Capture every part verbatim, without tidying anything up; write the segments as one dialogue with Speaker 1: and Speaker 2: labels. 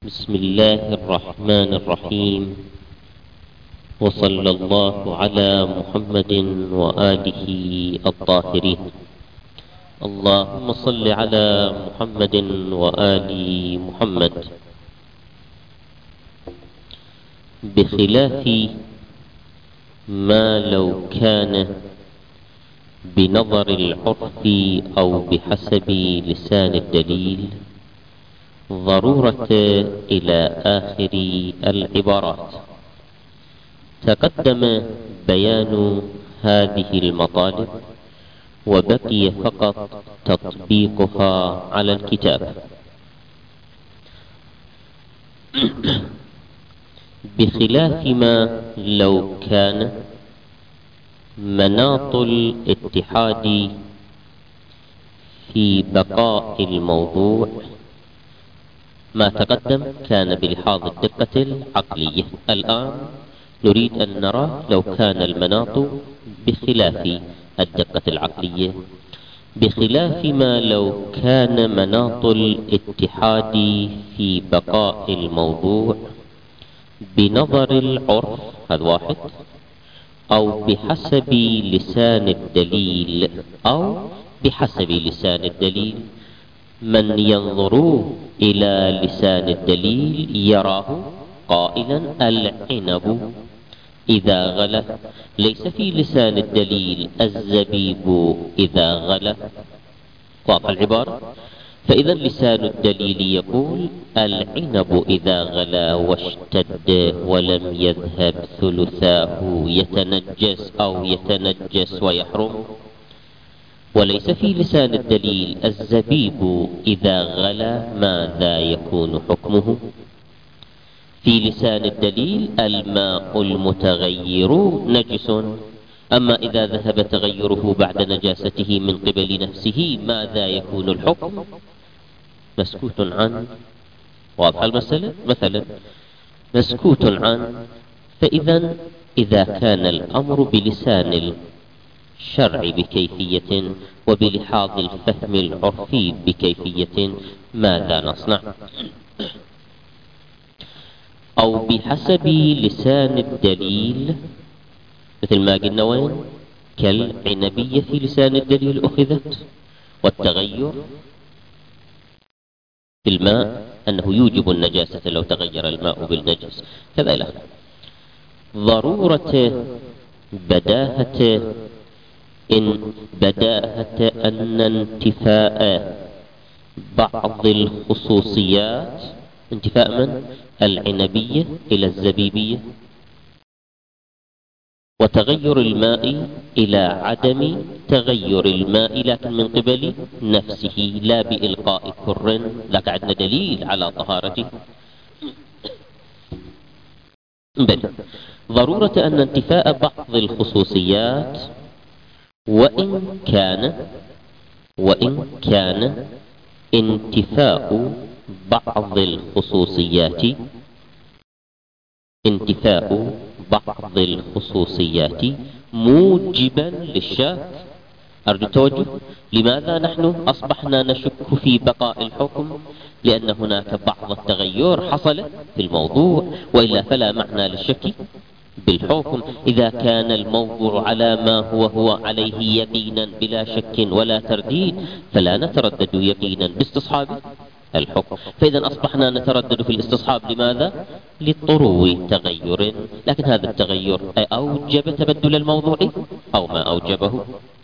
Speaker 1: بسم الله الرحمن الرحيم، وصلى الله على محمد وآله الطاهرين. اللهم صل على محمد وآل محمد. بخلاف ما لو كان بنظر العرف أو بحسب لسان الدليل ضرورة إلى آخر العبارات. تقدم بيان هذه المطالب وبقي فقط تطبيقها على الكتاب. بخلاف ما لو كان مناط الاتحاد في بقاء الموضوع ما تقدم كان بلحاظ الدقة العقلية. الآن نريد أن نرى لو كان المناط بخلاف الدقة العقلية، بخلاف ما لو كان مناط الاتحاد في بقاء الموضوع بنظر العرف، هذا واحد، أو بحسب لسان الدليل، أو بحسب لسان الدليل. من ينظر إلى لسان الدليل يراه قائلا العنب إذا غلى، ليس في لسان الدليل الزبيب إذا غلى. واضح العبارة؟ فإذا لسان الدليل يقول العنب إذا غلى واشتد ولم يذهب ثلثاه يتنجس أو يتنجس ويحرم، وليس في لسان الدليل الزبيب إذا غلى ماذا يكون حكمه. في لسان الدليل الماء المتغير نجس، أما إذا ذهب تغيره بعد نجاسته من قبل نفسه ماذا يكون الحكم؟ مسكوت عنه. واضح المسألة؟ مثلا مسكوت عنه. فإذا إذا كان الأمر بلسان الشرع بكيفية وبلحاظ الفهم العرفي بكيفية ماذا نصنع؟ أو بحسب لسان الدليل، مثل ما قلنا وين؟ كالعنبية في لسان الدليل أخذت، والتغير في الماء أنه يوجب النجاسة لو تغير الماء بالنجس، كذا إلى آخره. ضرورة بداهة إن بداهة أن انتفاء بعض الخصوصيات، انتفاء من؟ العنبية إلى الزبيبية، وتغير الماء إلى عدم تغير الماء لكن من قبل نفسه لا بإلقاء كر، لكن عندنا دليل على طهارته. بل ضرورة أن انتفاء بعض الخصوصيات وإن كان وإن كان انتفاء بعض الخصوصيات انتفاء بعض الخصوصيات موجبا للشك. أرجو التوجه. لماذا نحن أصبحنا نشك في بقاء الحكم؟ لأن هناك بعض التغير حصل في الموضوع، وإلا فلا معنى للشك بالحكم. إذا كان الموضوع على ما هو هو عليه يقينا بلا شك ولا ترديد فلا نتردد يقينا باستصحاب الحكم. فإذا أصبحنا نتردد في الاستصحاب. لماذا؟ للطرو تغير، لكن هذا التغير أوجب تبدل الموضوع أو ما أوجبه.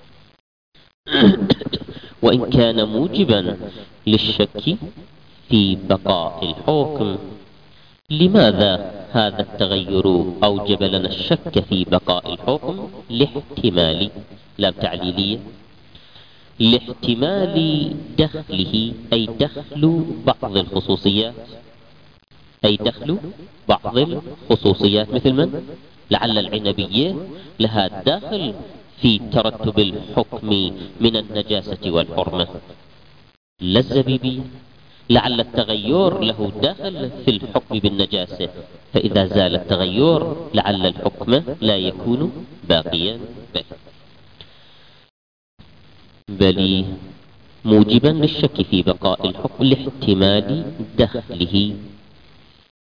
Speaker 1: وإن كان موجبا للشك في بقاء الحكم، لماذا هذا التغير أوجب لنا الشك في بقاء الحكم؟ لاحتمال، لا تعليلية، لاحتمال دخله، أي دخل بعض الخصوصيات، أي دخل بعض الخصوصيات. مثل من؟ لعل العنبية لها دخل في ترتب الحكم من النجاسة والحرمة، لا الزبيبية. لعل التغير له دخل في الحكم بالنجاسة، فإذا زال التغير لعل الحكم لا يكون باقيا به. بل موجبا للشك في بقاء الحكم لاحتمال دخله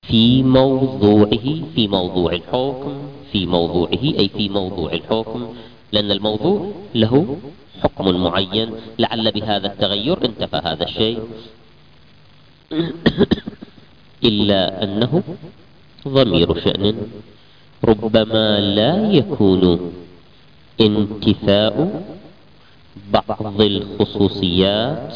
Speaker 1: في موضوعه، في موضوع الحكم، في موضوعه أي في موضوع الحكم، لأن الموضوع له حكم معين، لعل بهذا التغير انتفى هذا الشيء. إلا أنه ضمير شأن، ربما لا يكون انتفاء بعض الخصوصيات.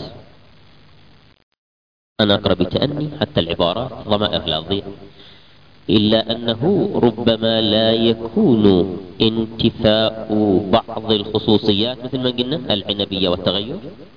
Speaker 1: أنا أقرأ بتأني حتى العبارات ضمائر لا تضيع. إلا أنه ربما لا يكون انتفاء بعض الخصوصيات مثل ما قلنا العنبية والتغير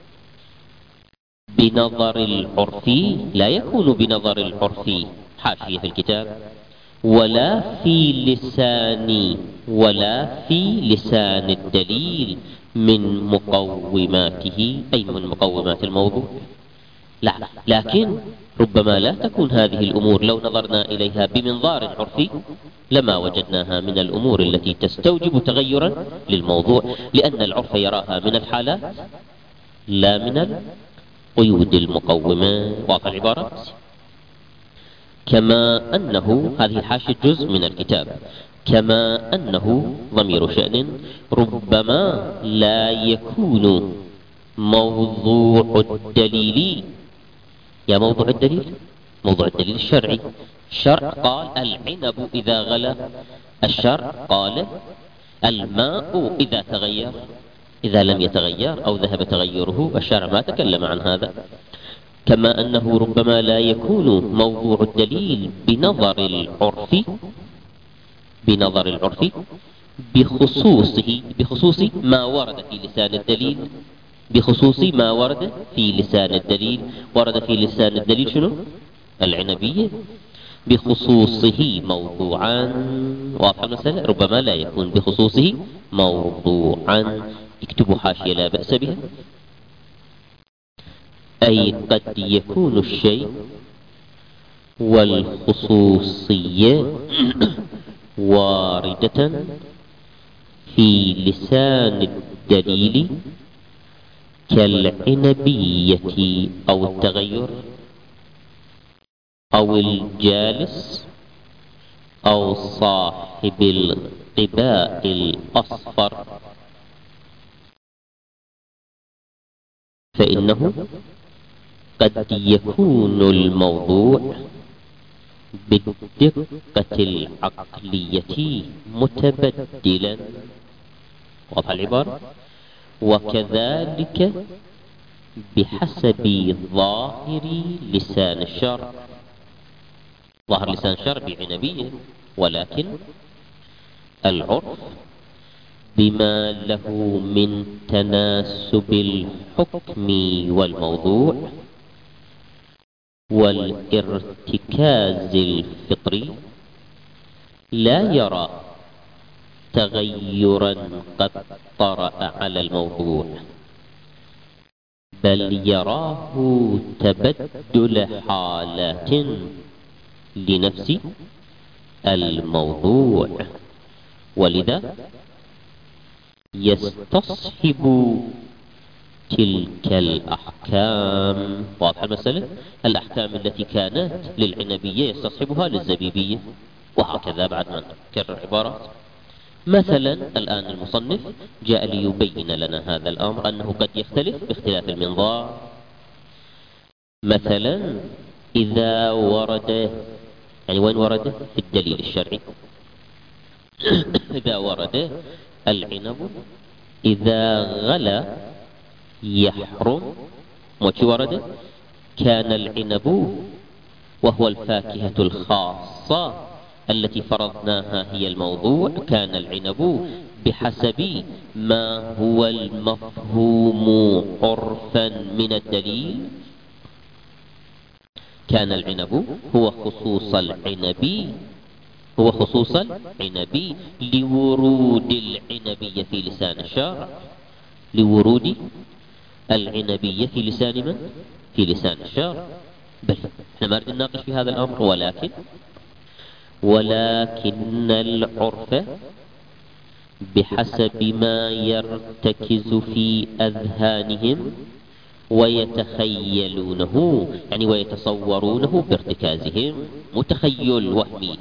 Speaker 1: بنظر العرف، لا يكون بنظر العرف حاشية في الكتاب، ولا في لسان ولا في لسان الدليل من مقوماته أي من مقومات الموضوع. لا، لكن ربما لا تكون هذه الأمور لو نظرنا إليها بمنظار عرفي لما وجدناها من الأمور التي تستوجب تغيرا للموضوع، لأن العرف يراها من الحالات لا من القيود المقومة. واضح العبارة؟ كما أنه هذه الحاشية جزء من الكتاب، كما أنه ضمير شأن ربما لا يكون موضوع الدليل. يا موضوع الدليل، موضوع الدليل الشرعي. الشرع قال العنب إذا غلى، الشرع قال الماء إذا تغير، إذا لم يتغير أو ذهب تغيره الشرع ما تكلم عن هذا. كما أنه ربما لا يكون موضوع الدليل بنظر العرف، بنظر العرف بخصوصه، بخصوص ما ورد في لسان الدليل، بخصوص ما ورد في لسان الدليل. ورد في لسان الدليل شنو؟ العنبية، بخصوصه موضوعا. واضح المسألة؟ ربما لا يكون بخصوصه موضوعا. اكتبوا حاشية لا بأس بها. أي قد يكون الشيء والخصوصية واردة في لسان الدليل كالعنبية أو التغير أو الجالس أو صاحب القباء الأصفر، فإنه قد يكون الموضوع بالدقة العقلية متبدلا. واضح العبارة؟ وكذلك بحسب ظاهر لسان الشرع. ظاهر لسان الشرع بعنبية، ولكن العرف بما له من تناسب الحكم والموضوع والارتكاز الفطري لا يرى تغيرا قد طرأ على الموضوع، بل يراه تبدل حالات لنفس الموضوع، ولذا يستصحب تلك الأحكام. واضح المسألة؟ الأحكام التي كانت للعنبية يستصحبها للزبيبية، وهكذا بعد ما نكرر عبارات. مثلا الآن المصنف جاء ليبين لنا هذا الأمر أنه قد يختلف باختلاف المنظار. مثلا إذا ورد، يعني وين ورد؟ في الدليل الشرعي. إذا ورد العنب إذا غلا يحرم، وش ورد؟ كان العنب وهو الفاكهة الخاصة التي فرضناها هي الموضوع، كان العنب بحسب ما هو المفهوم عرفا من الدليل، كان العنب هو خصوص العنب، هو خصوص العنب لورود العنبية في لسان الشارع، لورود العنبية في لسان من؟ في لسان الشارع. بل احنا ما نريد نناقش في هذا الأمر، ولكن ولكن العرف بحسب ما يرتكز في أذهانهم ويتخيلونه يعني ويتصورونه بارتكازهم، متخيل وهمي،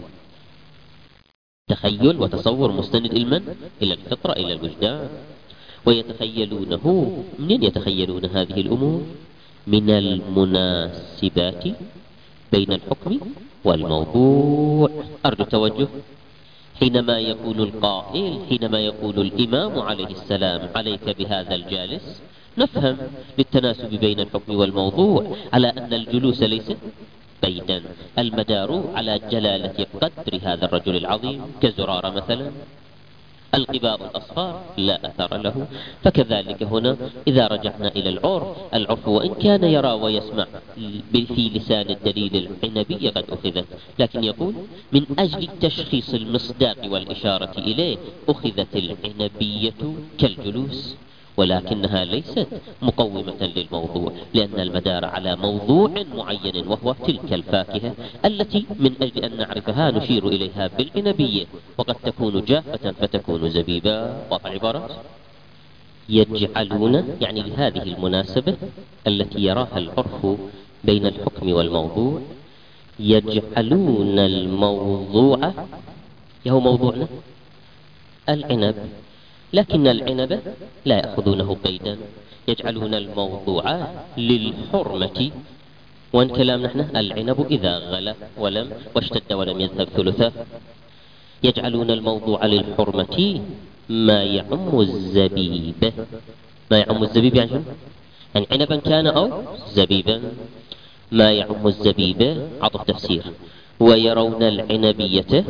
Speaker 1: تخيل وتصور مستند المن إلى الفطرة إلى الوجدان. ويتخيلونه، منين يتخيلون هذه الأمور؟ من المناسبات بين الحكم والموضوع. أرجو توجه. حينما يقول القائل، حينما يقول الإمام عليه السلام عليك بهذا الجالس، نفهم للتناسب بين الحكم والموضوع على أن الجلوس ليس بيدا، المدار على جلالة قدر هذا الرجل العظيم، كزرارة مثلا. القباء الأصفار لا أثر له. فكذلك هنا إذا رجعنا إلى العرف، العرف وإن كان يرى ويسمع في لسان الدليل العنبي قد أخذت، لكن يقول من أجل تشخيص المصداق والإشارة إليه أخذت العنبية كالجلوس، ولكنها ليست مقومة للموضوع، لأن المدار على موضوع معين وهو تلك الفاكهة التي من أجل أن نعرفها نشير إليها بالعنبية، وقد تكون جافة فتكون زبيبا. واضح العبارة؟ يجعلون يعني لهذه المناسبة التي يراها العرف بين الحكم والموضوع، يجعلون الموضوع يهو موضوعنا العنب، لكن العنب لا يأخذونه قيدا، يجعلون الموضوع للحرمة. وان كلام نحن العنب إذا غلى ولم واشتد ولم يذهب ثلثه، يجعلون الموضوع للحرمة ما يعم الزبيب. ما يعم الزبيب يعني شنو؟ يعني عنبا كان أو زبيبا. ما يعم الزبيب عطف تفسير. ويرون العنبية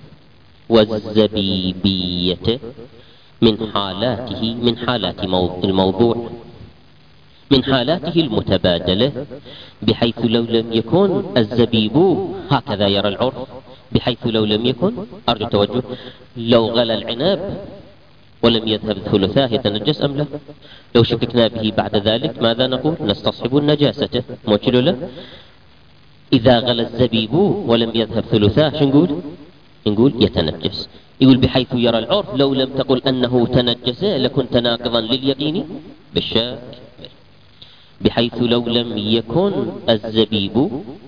Speaker 1: والزبيبية من حالاته، من حالات الموضوع، من حالاته المتبادلة، بحيث لو لم يكن الزبيب هكذا يرى العرف، بحيث لو لم يكن، أرجو توجه، لو غلى العنب ولم يذهب ثلثاه يتنجس أم لا؟ لو شككنا به بعد ذلك ماذا نقول؟ نستصحب النجاسة. موكل له. إذا غلى الزبيب ولم يذهب ثلثاه شو نقول؟ نقول يتنجس. يقول بحيث يرى العرف لو لم تقل أنه تنجس لكنت ناقضا لليقين بالشك، بحيث لو لم يكن الزبيب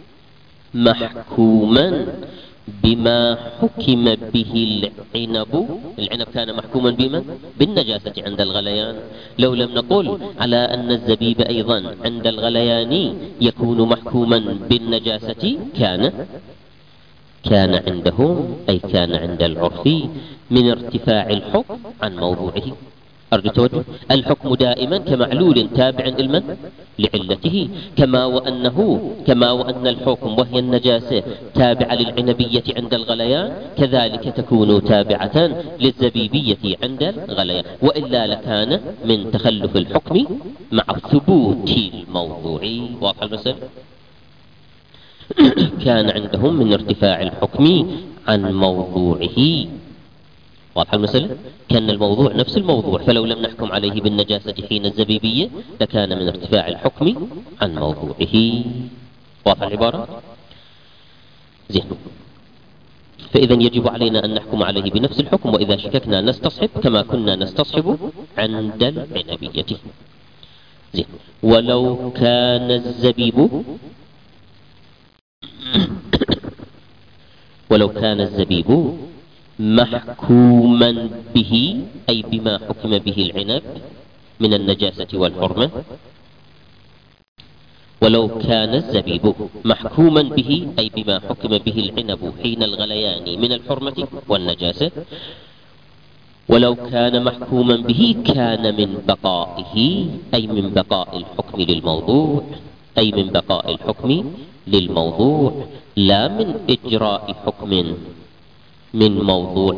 Speaker 1: محكوما بما حكم به العنب، العنب كان محكوما بمن؟ بالنجاسة عند الغليان. لو لم نقل على أن الزبيب أيضا عند الغليان يكون محكوما بالنجاسة، كان كان عندهم أي كان عند العرف من ارتفاع الحكم عن موضوعه. أرجو توجه. الحكم دائما كمعلول تابع لمن؟ لعلته، كما وأنه كما وأن الحكم وهي النجاسة تابعة للعنبية عند الغليان، كذلك تكون تابعة للزبيبية عند الغليان، وإلا لكان من تخلف الحكم مع ثبوت الموضوع. واضح المسألة؟ كان عندهم من ارتفاع الحكم عن موضوعه. واضح المسألة؟ كان الموضوع نفس الموضوع، فلو لم نحكم عليه بالنجاسة حين الزبيبية لكان من ارتفاع الحكم عن موضوعه. واضح العبارة؟ زين. فإذا يجب علينا أن نحكم عليه بنفس الحكم، وإذا شككنا نستصحب كما كنا نستصحب عند العنبية. زين. ولو كان الزبيب ولو كان الزبيب محكوما به أي بما حكم به العنب من النجاسة والحرمة، ولو كان الزبيب محكوما به أي بما حكم به العنب حين الغليان من الحرمة والنجاسة، ولو كان محكوما به كان من بقائه أي من بقاء الحكم للموضوع، أي من بقاء الحكم للموضوع، لا من إجراء حكم من موضوع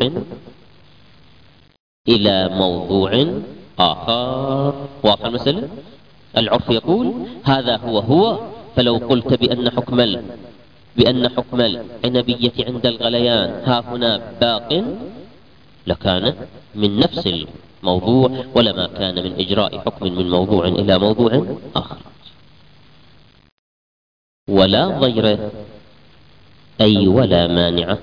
Speaker 1: إلى موضوع آخر. واضح المسألة؟ العرف يقول هذا هو هو، فلو قلت بأن حكم ال... بأن حكم العنبية عند الغليان ها هنا باق لكان من نفس الموضوع، ولما كان من إجراء حكم من موضوع إلى موضوع آخر. ولا ضير أي ولا مانع،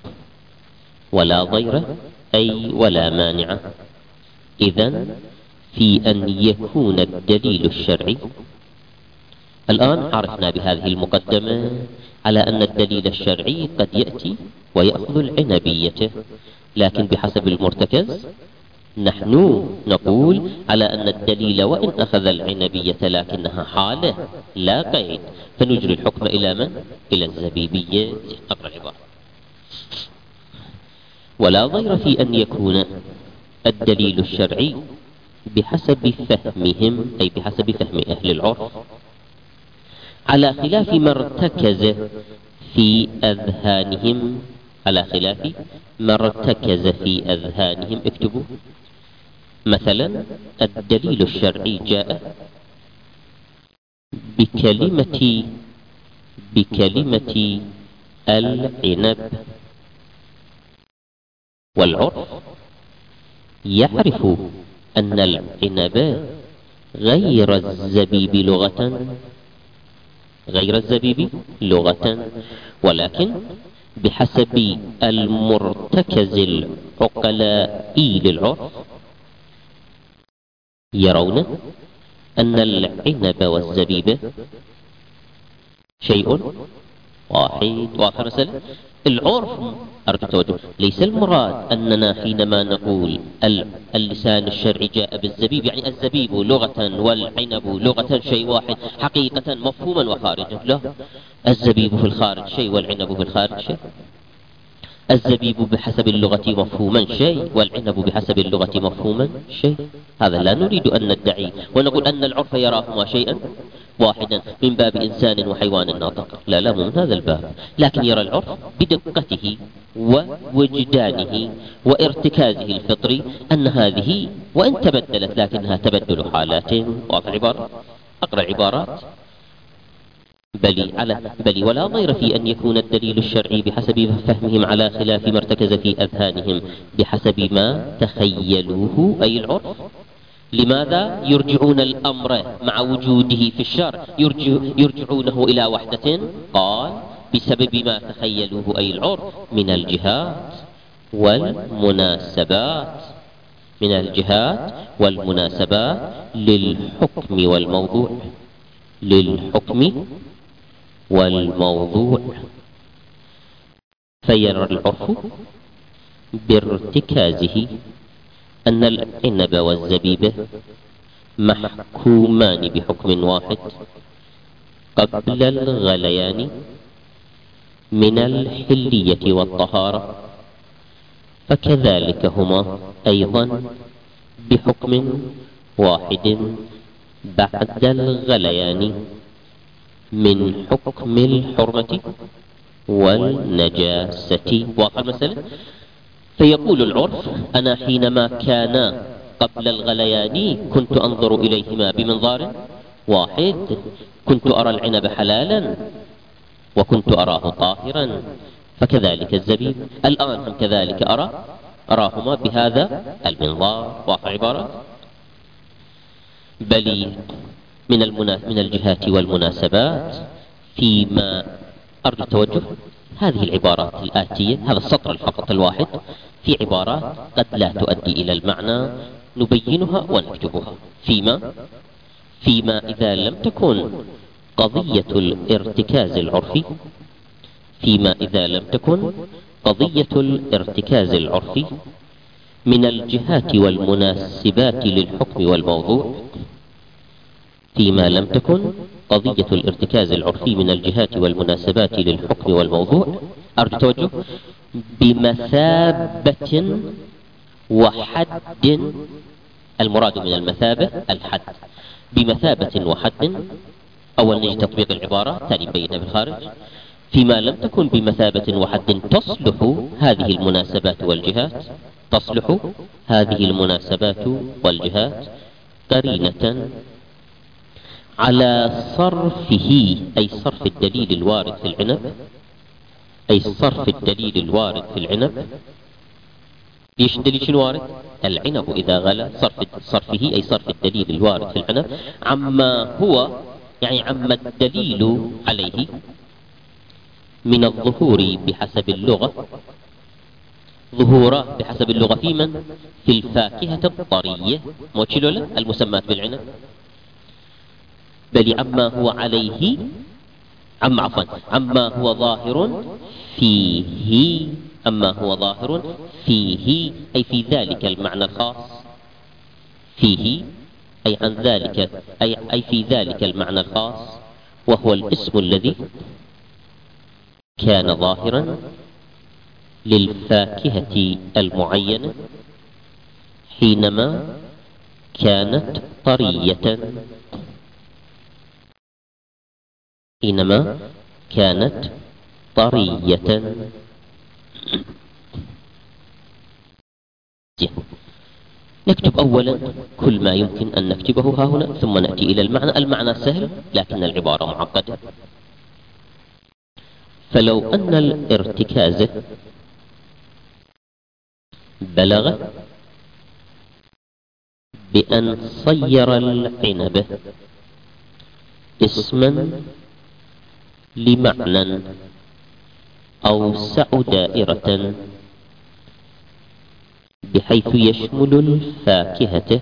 Speaker 1: ولا ضير أي ولا مانع. إذن في أن يكون الدليل الشرعي. الآن عرفنا بهذه المقدمة على أن الدليل الشرعي قد يأتي ويأخذ العنبية، لكن بحسب المرتكز نحن نقول على أن الدليل وإن أخذ العنبية لكنها حالة لا قيد، فنجري الحكم إلى من؟ إلى الزبيبية. أقرأ العبارة: ولا ضير في أن يكون الدليل الشرعي بحسب فهمهم، أي بحسب فهم أهل العرف، على خلاف ما ارتكز في أذهانهم، على خلاف ما ارتكز في أذهانهم. اكتبوا مثلا: الدليل الشرعي جاء بكلمة بكلمة العنب، والعرف يعرف أن العنب غير الزبيب لغة، غير الزبيب لغة، ولكن بحسب المرتكز العقلاء للعرف يرون أن العنب والزبيب شيء واحد. واضح مثلا؟ العرف أرجو التوجه، ليس المراد أننا حينما نقول اللسان الشرعي جاء بالزبيب يعني الزبيب لغة والعنب لغة شيء واحد حقيقة مفهوما وخارجا، لا، الزبيب في الخارج شيء والعنب في الخارج شيء. الزبيب بحسب اللغة مفهوما شيء والعنب بحسب اللغة مفهوما شيء. هذا لا نريد أن ندعي ونقول أن العرف يراهما شيئا واحدا من باب إنسان وحيوان ناطق، لا لا، مو من هذا الباب، لكن يرى العرف بدقته ووجدانه وارتكازه الفطري أن هذه وإن تبدلت لكنها تبدل حالات. واضح العبارة؟ أقرأ العبارات: بل على بل ولا ضير في أن يكون الدليل الشرعي بحسب فهمهم على خلاف ما ارتكز في أذهانهم بحسب ما تخيلوه، أي العرف. لماذا يرجعون الأمر مع وجوده في الشرع يرجع يرجعونه إلى وحدة؟ قال: بسبب ما تخيلوه أي العرف من الجهات والمناسبات، من الجهات والمناسبات للحكم والموضوع، للحكم والموضوع. فيرى العرف بارتكازه أن العنب والزبيب محكومان بحكم واحد قبل الغليان من الحلية والطهارة، فكذلك هما أيضا بحكم واحد بعد الغليان من حكم الحرمة والنجاسة. واضح المسألة؟ فيقول العرف: أنا حينما كانا قبل الغليان كنت أنظر إليهما بمنظار واحد، كنت أرى العنب حلالا وكنت أراه طاهرا، فكذلك الزبيب الآن هم كذلك أرى أراهما بهذا المنظار. واضح عبارة؟ بل من, المنا... من الجهات والمناسبات فيما أرجو التوجه. هذه العبارات الآتية، هذا السطر فقط الواحد، في عبارات قد لا تؤدي إلى المعنى نبينها ونكتبها. فيما فيما إذا لم تكن قضية الارتكاز العرفي، فيما إذا لم تكن قضية الارتكاز العرفي من الجهات والمناسبات للحكم والموضوع، فيما لم تكن قضية الارتكاز العرفي من الجهات والمناسبات للحكم والموضوع، أرجو توجه، بمثابة وحد. المراد من المثابة الحد، بمثابة وحد. أول نجي تطبيق العبارة، ثاني بينها بالخارج. فيما لم تكن بمثابة وحد تصلح هذه المناسبات والجهات، تصلح هذه المناسبات والجهات قرينة على صرفه، أي صرف الدليل الوارد في العنب، أي صرف الدليل الوارد في العنب. ليش الدليل شنو وارد؟ العنب إذا غلى، صرف صرفه أي صرف الدليل الوارد في العنب عما هو، يعني عما الدليل عليه من الظهور بحسب اللغة ظهوره بحسب اللغة في من؟ في الفاكهة الطرية موتشلو له المسمات بالعنب، بل عما هو عليه، عما عفوا عما هو ظاهر فيه، عما هو ظاهر فيه أي في ذلك المعنى الخاص، فيه أي عن ذلك أي, أي في ذلك المعنى الخاص، وهو الاسم الذي كان ظاهرا للفاكهة المعينة حينما كانت طرية، حينما كانت طرية. نكتب أولا كل ما يمكن أن نكتبه ها هنا، ثم نأتي إلى المعنى. المعنى سهل لكن العبارة معقدة. فلو أن الارتكاز بلغ بأن صير العنب اسما لمعنى أوسع دائرة بحيث يشمل الفاكهة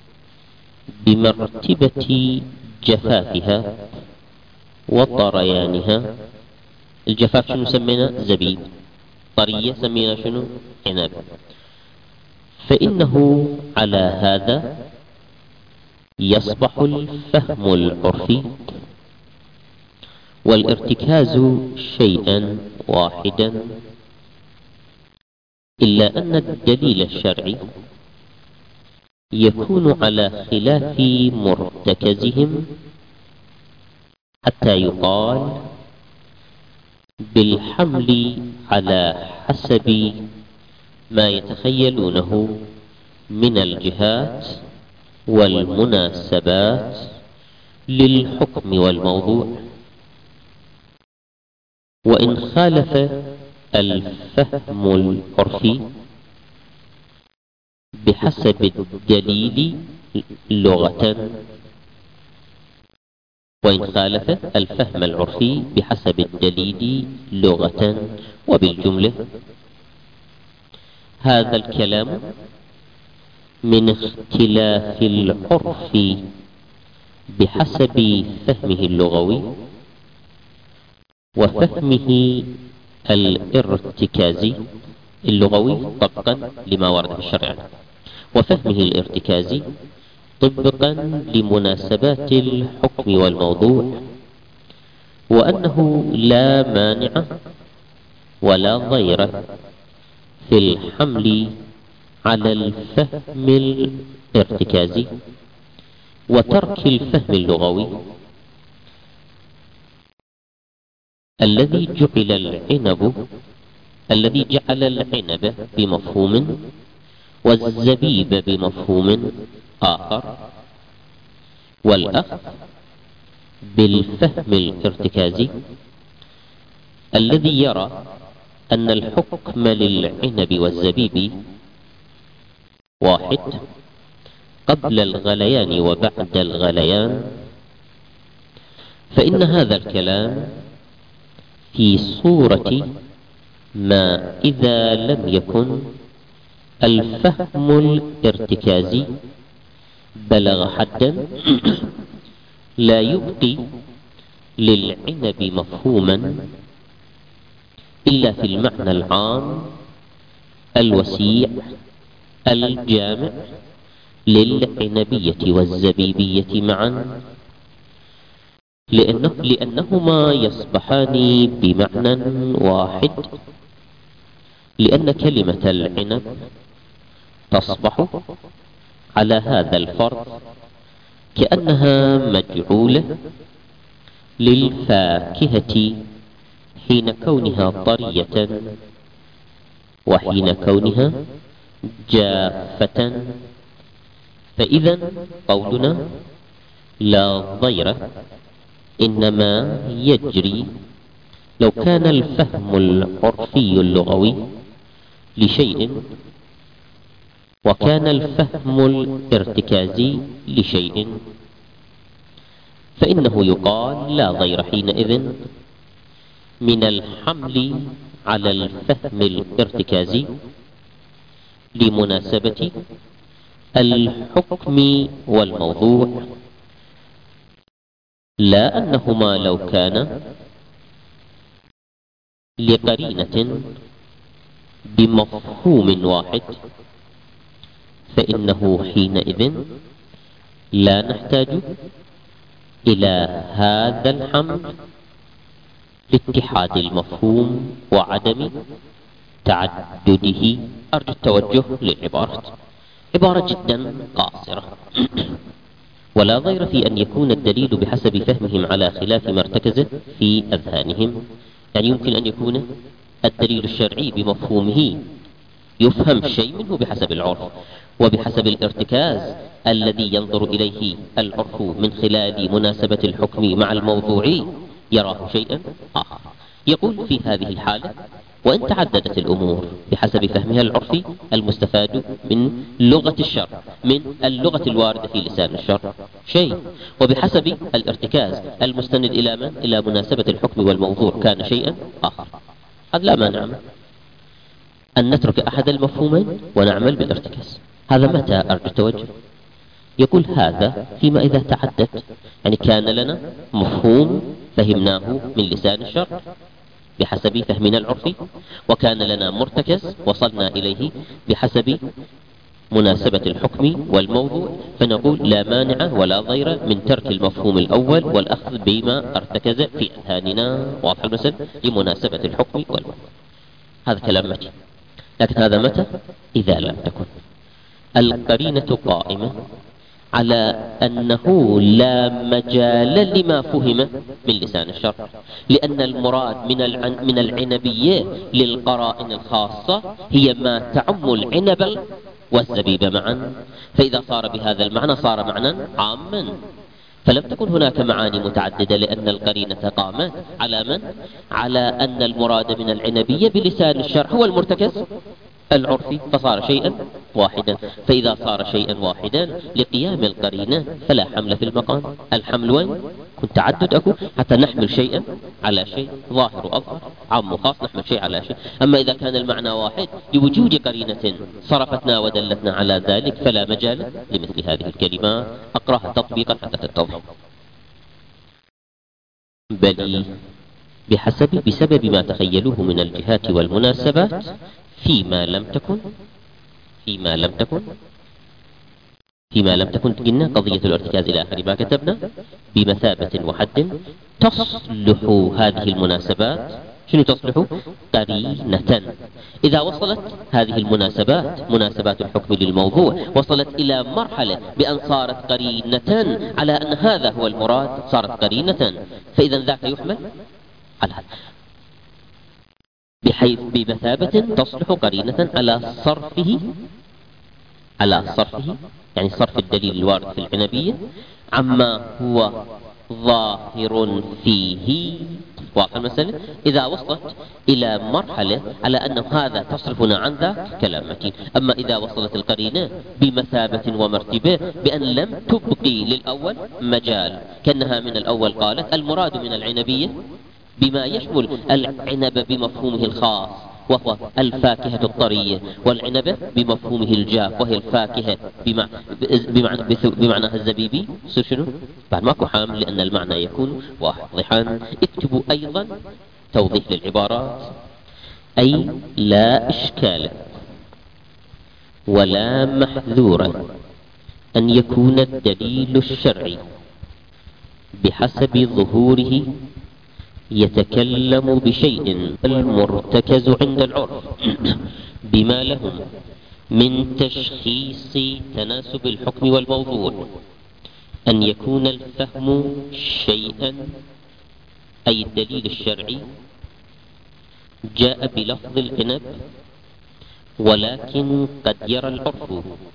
Speaker 1: بمرتبة جفافها وطريانها. الجفاف شنو سمينا؟ زبيب. طرية سمينا شنو؟ عنب. فإنه على هذا يصبح الفهم العرفي والارتكاز شيئا واحدا، إلا أن الدليل الشرعي يكون على خلاف مرتكزهم، حتى يقال بالحمل على حسب ما يتخيلونه من الجهات والمناسبات للحكم والموضوع. وإن خالف الفهم العرفي بحسب الدليل لغة، وإن خالف الفهم العرفي بحسب الدليل لغة وبالجملة، هذا الكلام من اختلاف العرف بحسب فهمه اللغوي وفهمه الارتكازي اللغوي طبقا لما ورد في الشرع، وفهمه الارتكازي طبقا لمناسبات الحكم والموضوع، وأنه لا مانع ولا ضير في الحمل على الفهم الارتكازي وترك الفهم اللغوي الذي جعل العنب الذي جعل العنب بمفهوم والزبيب بمفهوم آخر، والأخذ بالفهم الارتكازي الذي يرى أن الحكم للعنب والزبيب واحد قبل الغليان وبعد الغليان. فإن هذا الكلام في صورة ما إذا لم يكن الفهم الارتكازي بلغ حدا لا يبقي للعنب مفهوما إلا في المعنى العام الوسيع الجامع للعنبية والزبيبية معا، لأنه لأنهما يصبحان بمعنى واحد، لأن كلمة العنب تصبح على هذا الفرض كأنها مجعولة للفاكهة حين كونها طرية وحين كونها جافة. فإذا قولنا لا ضير إنما يجري لو كان الفهم العرفي اللغوي لشيء وكان الفهم الارتكازي لشيء، فإنه يقال لا ضير حينئذ من الحمل على الفهم الارتكازي لمناسبة الحكم والموضوع، لا أنهما لو كان لقرينة بمفهوم واحد فإنه حينئذ لا نحتاج إلى هذا الحمل لاتحاد المفهوم وعدم تعدده. أرجو التوجه للعبارة، عبارة جدا قاصرة. ولا ضير في أن يكون الدليل بحسب فهمهم على خلاف ما ارتكز في أذهانهم. يعني يمكن أن يكون الدليل الشرعي بمفهومه يفهم شيء منه بحسب العرف، وبحسب الارتكاز الذي ينظر إليه العرف من خلال مناسبة الحكم مع الموضوع يراه شيئا آخر. يقول في هذه الحالة: وإن تعددت الأمور بحسب فهمها العرفي المستفاد من لغة الشرع، من اللغة الواردة في لسان الشرع شيء، وبحسب الارتكاز المستند إلى من؟ إلى مناسبة الحكم والموضوع كان شيئا آخر. هذا لا مانع أن نترك أحد المفهومين ونعمل بالارتكاز. هذا متى أرجو التوجه؟ يقول هذا فيما إذا تعدد، يعني كان لنا مفهوم فهمناه من لسان الشرع بحسب فهمنا العرفي، وكان لنا مرتكز وصلنا إليه بحسب مناسبة الحكم والموضوع، فنقول لا مانع ولا ضير من ترك المفهوم الأول والأخذ بما ارتكز في أذهاننا، واضح المثل، لمناسبة الحكم والموضوع. هذا كلام متى. لكن هذا متى؟ إذا لم تكن القرينة قائمة على أنه لا مجال لما فهم من لسان الشرع، لأن المراد من العن من العنبية للقرائن الخاصة هي ما تعم العنب والزبيب معا، فإذا صار بهذا المعنى صار معنى عاما، فلم تكن هناك معاني متعددة، لأن القرينة قامت على من؟ على أن المراد من العنبية بلسان الشرع هو المرتكز العرفي، فصار شيئا واحدا. فإذا صار شيئا واحدا لقيام القرينة فلا حمل في المقام. الحمل وين؟ كنت تعدد أكو حتى نحمل شيئا على شيء، ظاهر وأظهر، عام وخاص، نحمل شيء على شيء. أما إذا كان المعنى واحد لوجود قرينة صرفتنا ودلتنا على ذلك فلا مجال لمثل هذه الكلمات. أقرأها تطبيقا حتى تتضح. بل بحسب بسبب ما تخيلوه من الجهات والمناسبات فيما لم تكن فيما لم تكن فيما لم تكن قلنا قضية الارتكاز إلى آخر ما كتبنا بمثابة وحد تصلح هذه المناسبات. شنو تصلح؟ قرينة. إذا وصلت هذه المناسبات مناسبات الحكم للموضوع وصلت إلى مرحلة بأن صارت قرينة على أن هذا هو المراد، صارت قرينة، فإذا ذاك يحمل على هذا، بحيث بمثابة تصلح قرينة على صرفه على صرفه يعني صرف الدليل الوارد في العنبية عما هو ظاهر فيه. واضح المسألة؟ إذا وصلت إلى مرحلة على أن هذا تصرفنا عن ذاك كلام متين. أما إذا وصلت القرينة بمثابة ومرتبة بأن لم تبقي للأول مجال، كأنها من الأول قالت المراد من العنبية بما يشمل العنب بمفهومه الخاص وهو الفاكهة الطرية، والعنب بمفهومه الجاف وهي الفاكهة بمعنى بمعناها الزبيبي. يصير شنو؟ بعد ماكو حامل، لأن المعنى يكون واضحا. اكتبوا أيضا توضيح للعبارات: أي لا إشكال ولا محذور أن يكون الدليل الشرعي بحسب ظهوره يتكلم بشيء المرتكز عند العرف بما لهم من تشخيص تناسب الحكم والموضوع، أن يكون الفهم شيئا، أي الدليل الشرعي جاء بلفظ العنب، ولكن قد يرى العرف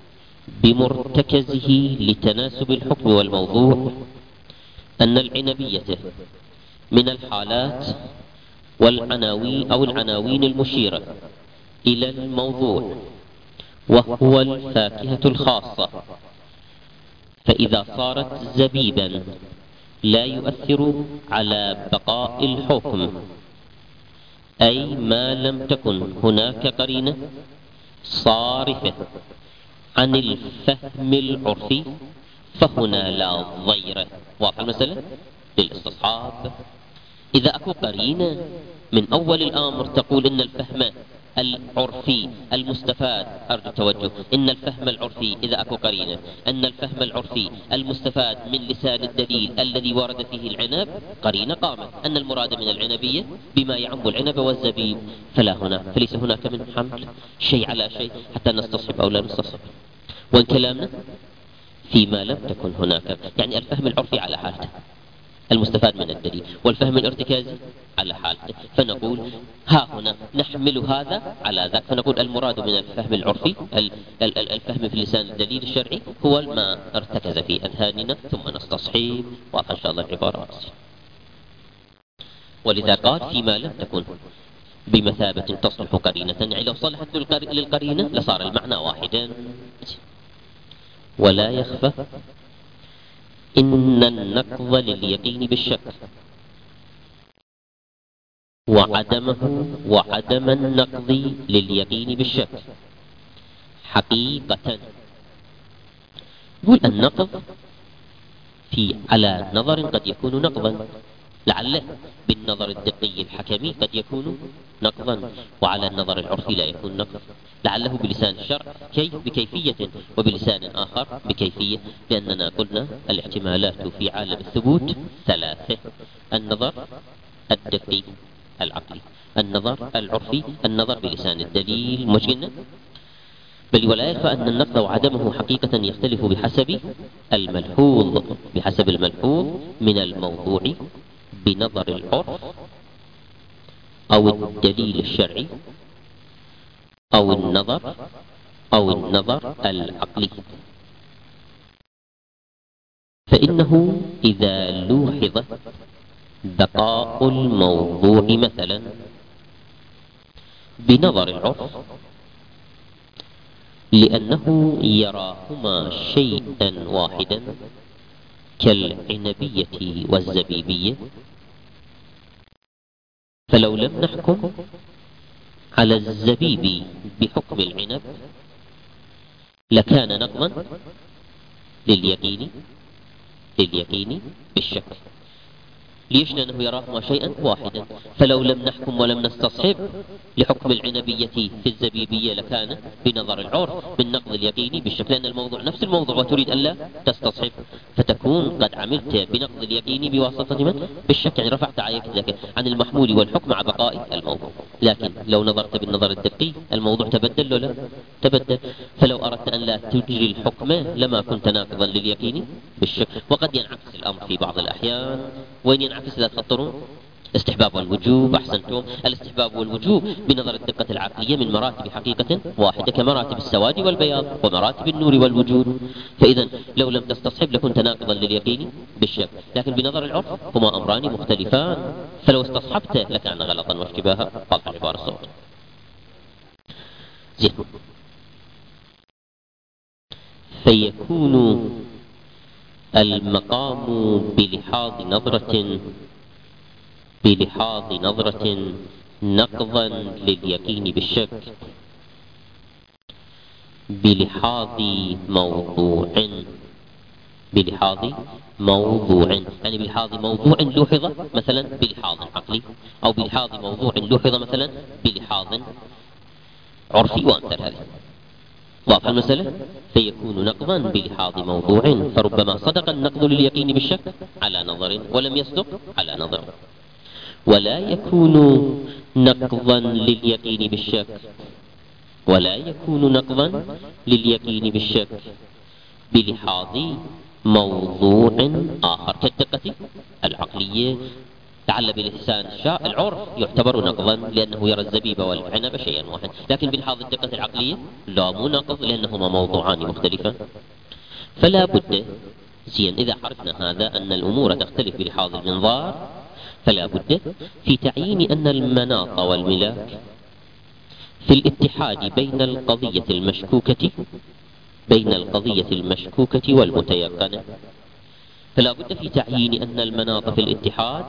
Speaker 1: بمرتكزه لتناسب الحكم والموضوع أن العنبية من الحالات والعناوين أو العناوين المشيرة إلى الموضوع وهو الفاكهة الخاصة، فإذا صارت زبيبا لا يؤثر على بقاء الحكم، أي ما لم تكن هناك قرينة صارفة عن الفهم العرفي فهنا لا ضير. واضح المسألة؟ للاستصحاب. إذا أكو قرينة من أول الأمر تقول إن الفهم العرفي المستفاد، أرجو التوجه، إن الفهم العرفي إذا أكو قرينة أن الفهم العرفي المستفاد من لسان الدليل الذي ورد فيه العنب، قرينة قامت أن المراد من العنبية بما يعم العنب والزبيب، فلا هنا فليس هناك من حمل شيء على شيء حتى نستصحب أو لا نستصحب. وإن كلامنا فيما لم تكن هناك، يعني الفهم العرفي على حالته المستفاد من الدليل، والفهم الارتكازي على حالته، فنقول ها هنا نحمل هذا على ذاك، فنقول المراد من الفهم العرفي الفهم في لسان الدليل الشرعي هو ما ارتكز في أذهاننا ثم نستصحيب. واضح إن شاء الله العبارة. ولذا قال فيما لم تكن بمثابة تصلح قرينة، يعني لو صلحت للقرينة لصار المعنى واحدا. ولا يخفى إن النقض لليقين بالشك وعدمه وعدم النقض لليقين بالشك حقيقة. يقول النقض في على نظر قد يكون نقضا، لعله بالنظر الدقي الحكمي قد يكون نقضا، وعلى النظر العرفي لا يكون نقض، لعله بلسان الشرع كيف بكيفية وبلسان آخر بكيفية، لأننا قلنا الاحتمالات في عالم الثبوت ثلاثة: النظر الدقي العقلي، النظر العرفي، النظر بلسان الدليل. مش قلنا؟ بل ولا يخفى أن النقض وعدمه حقيقة يختلف بحسب الملحوظ بحسب الملحوظ من الموضوع بنظر العرف أو الدليل الشرعي أو النظر أو النظر العقلي. فإنه إذا لوحظ بقاء الموضوع مثلا بنظر العرف لأنه يراهما شيئا واحدا كالعنبية والزبيبية، فلو لم نحكم على الزبيب بحكم العنب لكان نقضا لليقين لليقين بالشك. ليش؟ لأنه يراهما شيئا واحدا، فلو لم نحكم ولم نستصحب لحكم العنبية في الزبيبية لكان بنظر العرف من نقض اليقين بالشك، لأن الموضوع نفس الموضوع وتريد أن لا تستصحب، فتكون قد عملت بنقض اليقين بواسطة من؟ بالشك، يعني رفعت عينك عن المحمول والحكم مع بقاء الموضوع. لكن لو نظرت بالنظر الدقي الموضوع تبدل ولا تبدل، فلو أردت أن لا تجري الحكم لما كنت ناقضا لليقين بالشك. وقد ينعكس الأمر في بعض الأحيان. وين ينعكس؟ لا تخطرون استحباب والوجوب. أحسنتم. الاستحباب والوجوب بنظر الدقة العقلية من مراتب حقيقة واحدة كمراتب السواد والبياض ومراتب النور والوجود، فإذا لو لم تستصحب لكنت ناقضا لليقين بالشك. لكن بنظر العرف هما أمران مختلفان، فلو استصحبت لكان غلطا واشتباها. واضح عبارة الصوت؟ زين. فيكون المقام بلحاظ نظرة بلحاظ نظرة نقضا لليقين بالشك بلحاظ موضوع بلحاظ موضوع يعني بلحاظ موضوع لوحظ مثلا بلحاظ عقلي، أو بلحاظ موضوع لوحظ مثلا بلحاظ عرفي وأمثال هذه. واضح المسألة؟ فيكون نقضا بلحاظ موضوع، فربما صدق النقض لليقين بالشك على نظر ولم يصدق على نظر. ولا يكون نقضا لليقين بالشك ولا يكون نقضا لليقين بالشك بلحاظ موضوع آخر كالدقة العقلية. لعل بلسان الشاء العرف يعتبر نقضا لأنه يرى الزبيب والعنب شيئا واحد، لكن بلحاظ الدقة العقلية لا، مو نقض لأنهما موضوعان مختلفان. فلا بد زين إذا عرفنا هذا أن الأمور تختلف بلحاظ المنظار، فلا بد في تعيين أن المناط والملاك في الاتحاد بين القضية المشكوكة بين القضية المشكوكة والمتيقنة. فلا بد في تعيين أن المناط في الاتحاد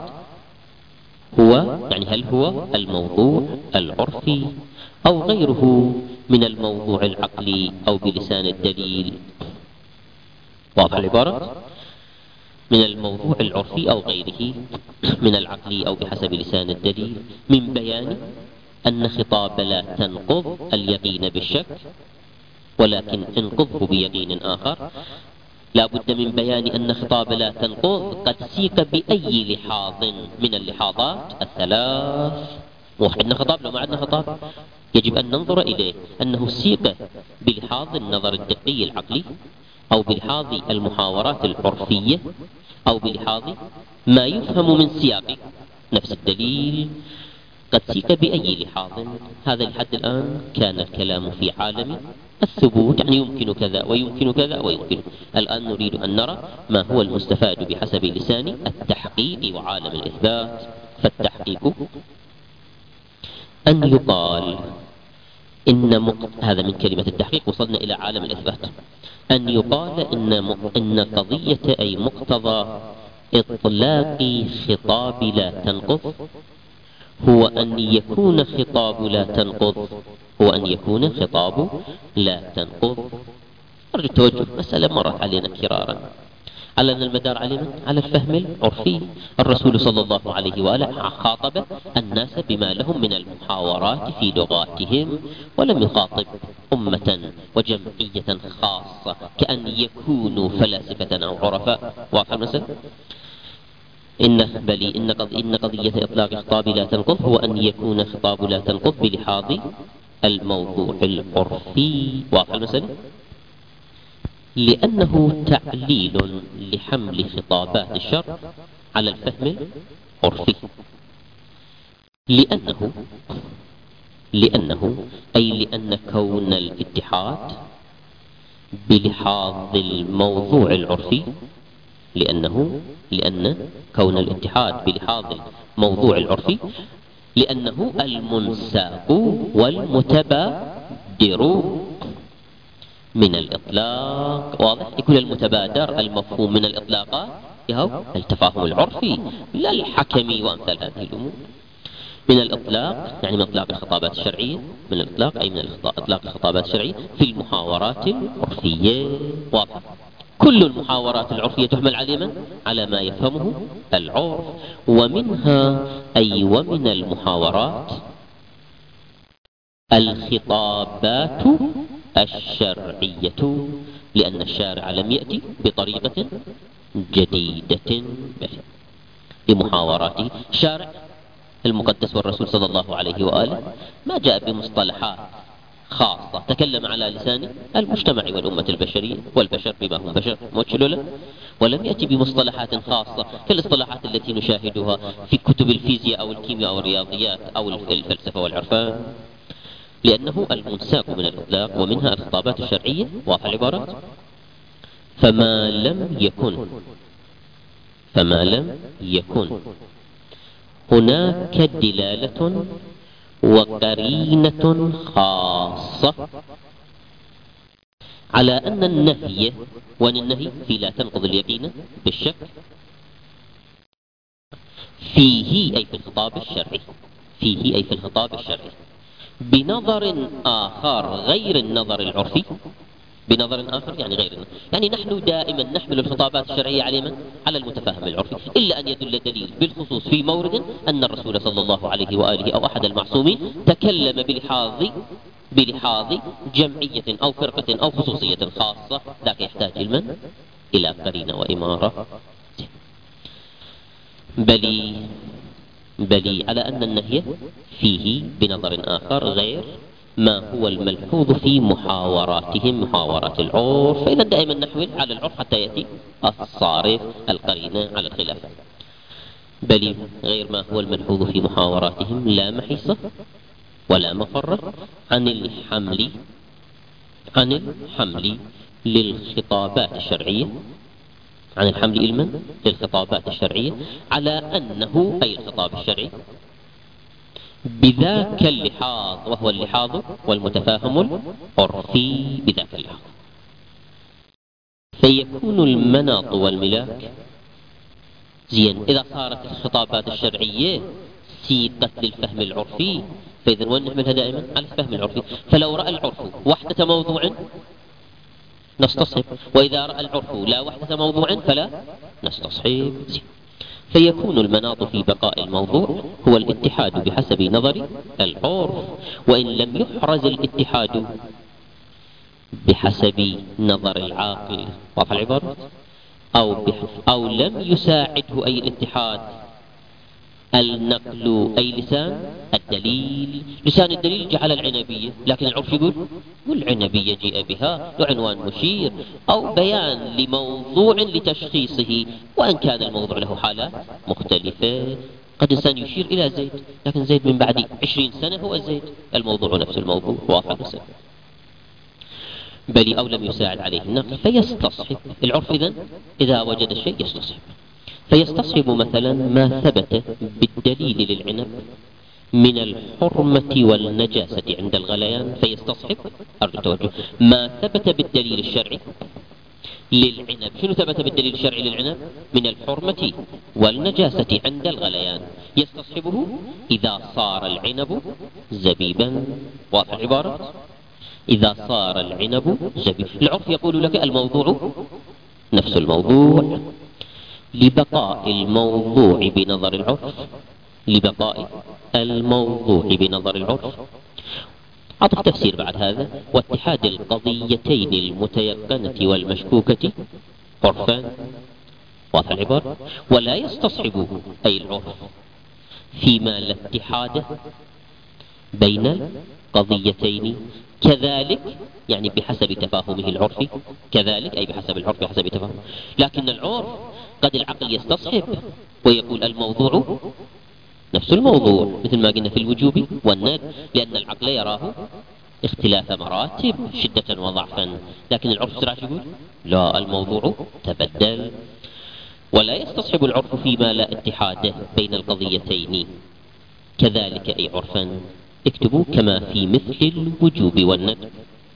Speaker 1: هو يعني هل هو الموضوع العرفي أو غيره من الموضوع العقلي أو بلسان الدليل. واضح العبارة؟ من الموضوع العرفي أو غيره من العقلي أو بحسب لسان الدليل، من بيان أن خطاب لا تنقض اليقين بالشك، ولكن انقضه بيقين آخر. لا بد من بيان أن خطاب لا تنقض قد سيق بأي لحاظ من اللحاظات الثلاث. وعندنا خطاب لو ما عندنا خطاب يجب أن ننظر إليه أنه سيق بلحاظ النظر الدقي العقلي، أو بلحاظ المحاورات العرفية، أو بلحاظ ما يفهم من سياق نفس الدليل. قد سيق بأي لحاظ. هذا لحد الآن كان الكلام في عالم الثبوت، يعني يمكن كذا ويمكن كذا ويمكن. الآن نريد أن نرى ما هو المستفاد بحسب لسان التحقيق وعالم الإثبات. فالتحقيق أن يقال إن مق... هذا من كلمة التحقيق وصلنا إلى عالم الإثبات. أن يقال إن م... إن قضية أي مقتضى إطلاق خطاب لا تنقض هو أن يكون خطاب لا تنقض هو أن يكون خطاب لا تنقض. أرجو التوجه، مسألة مرت علينا كرارا. على أن المدار علينا على الفهم العرفي. الرسول صلى الله عليه وآله خاطب الناس بما لهم من المحاورات في لغاتهم، ولم يخاطب أمة وجمعية خاصة كأن يكونوا فلاسفة أو عرفاء. واضح المسألة؟ إن بل إن, قض... إن قضية إطلاق خطاب لا تنقض هو أن يكون خطاب لا تنقض بلحاظ الموضوع العرفي. واضح المسألة؟ لأنه تعليل لحمل خطابات الشرع على الفهم العرفي. لأنه لأنه أي لأن كون الاتحاد بلحاظ الموضوع العرفي لأنه لأن كون الاتحاد بلحاظ الموضوع العرفي لأنه المنساق والمتبادر من الإطلاق. واضح؟ يكون المتبادر المفهوم من الإطلاقات يهو التفاهم العرفي لا الحكمي وأمثال هذه الأمور. من الإطلاق يعني من إطلاق الخطابات الشرعية، من الإطلاق أي من إطلاق الخطابات الشرعية في المحاورات العرفية. واضح؟ كل المحاورات العرفية تحمل على من؟ على ما يفهمه العرف. ومنها أي ومن المحاورات الخطابات الشرعية، لأن الشارع لم يأتي بطريقة جديدة لمحاوراته. الشارع المقدس والرسول صلى الله عليه وآله ما جاء بمصطلحات خاصة تكلم على لسان المجتمع والأمة البشرية، والبشر بما هم بشر موجلوا، ولم يأتي بمصطلحات خاصة كالاصطلاحات التي نشاهدها في كتب الفيزياء أو الكيمياء أو الرياضيات أو الفلسفة والعرفان، لأنه المنساق من الإطلاق ومنها الخطابات الشرعية. واضح العبارات؟ فما لم يكن فما لم يكن هناك دلالة وقرينة خاصة على أن النهي، وأن النهي في لا تنقض اليقين بالشك فيه أي في الخطاب الشرعي فيه أي في الخطاب الشرعي بنظر آخر غير النظر العرفي. بنظر آخر يعني غير النظر. يعني نحن دائما نحمل الخطابات الشرعية على من؟ على المتفاهم العرفي، إلا أن يدل دليل بالخصوص في مورد أن الرسول صلى الله عليه وآله أو أحد المعصومين تكلم بلحاظ بلحاظ جمعية أو فرقة أو خصوصية خاصة، ذاك يحتاج المن إلى قرينة وإمارة. بل بل على أن النهي فيه بنظر آخر غير ما هو الملحوظ في محاوراتهم محاورات العرف. فإذا دائما نحمل على العرف حتى يأتي الصارف القرينة على الخلاف. بل غير ما هو الملحوظ في محاوراتهم لا محيصة ولا مفر عن الحمل عن الحمل للخطابات الشرعية عن الحمل علما للخطابات الشرعية على أنه أي الخطاب الشرعي بذاك اللحاظ، وهو اللحاظ والمتفاهم العرفي بذاك اللحاظ. فيكون المناط والملاك زين إذا صارت الخطابات الشرعية سيقت للفهم العرفي، فإذا وين نحملها دائما؟ على الفهم العرفي. فلو رأى العرف وحدة موضوع نستصحب، وإذا رأى العرف لا وحدة موضوع فلا نستصحب. فيكون المناط في بقاء الموضوع هو الاتحاد بحسب نظر العرف، وإن لم يحرز الاتحاد بحسب نظر العاقل، واضح العبارة؟ أو, أو لم يساعده أي الاتحاد النقل أي لسان الدليل. لسان الدليل جعل العنبية، لكن العرف يقول والعنبية جيء بها لعنوان مشير أو بيان لموضوع لتشخيصه، وأن كان الموضوع له حالات مختلفة. قد إنسان يشير إلى زيد، لكن زيد من بعد عشرين سنة هو زيد، الموضوع نفس الموضوع، واضح مثلا. بل أو لم يساعد عليه النقل فيستصحب العرف. إذن إذا وجد الشيء يستصحب، فيستصحب مثلا ما ثبت بالدليل للعنب من الحرمة والنجاسة عند الغليان. فيستصحب، أرجو التوجه، ما ثبت بالدليل الشرعي للعنب. شنو ثبت بالدليل الشرعي للعنب؟ من الحرمة والنجاسة عند الغليان. يستصحبه إذا صار العنب زبيبا، واضح العبارة؟ إذا صار العنب زبيب. العرف يقول لك الموضوع نفس الموضوع لبقاء الموضوع بنظر العرف، لبقاء الموضوع بنظر العرف. أعطف تفسير بعد هذا: واتحاد القضيتين المتيقنة والمشكوكة عرفان، واضح العبارة؟ ولا يستصحب أي العرف فيما لا اتحاد بين القضيتين كذلك، يعني بحسب تفاهمه العرفي، كذلك أي بحسب العرف بحسب تفاهمه. لكن العرف قد العقل يستصحب ويقول الموضوع نفس الموضوع، مثل ما قلنا في الوجوب والندب، لأن العقل يراه اختلاف مراتب شدة وضعفا. لكن العرف راح يقول لا، الموضوع تبدل. ولا يستصحب العرف فيما لا اتحاد بين القضيتين كذلك أي عرفا. اكتبوا كما في مثل الوجوب والندب،